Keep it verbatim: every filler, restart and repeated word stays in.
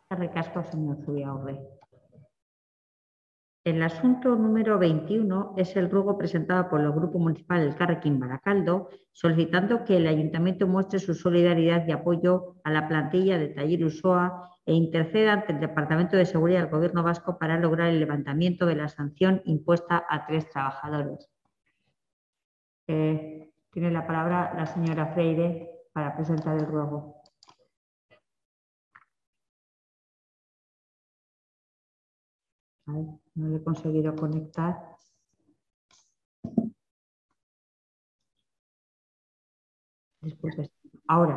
Recasco, señor Zubiaurre. El asunto número veintiuno es el ruego presentado por el Grupo Municipal Elkarrekin Baracaldo, solicitando que el Ayuntamiento muestre su solidaridad y apoyo a la plantilla de Taller Usoa e interceda ante el Departamento de Seguridad del Gobierno Vasco para lograr el levantamiento de la sanción impuesta a tres trabajadores. Eh, tiene la palabra la señora Freire para presentar el ruego. Ay, no le he conseguido conectar. Disculpe. Ahora.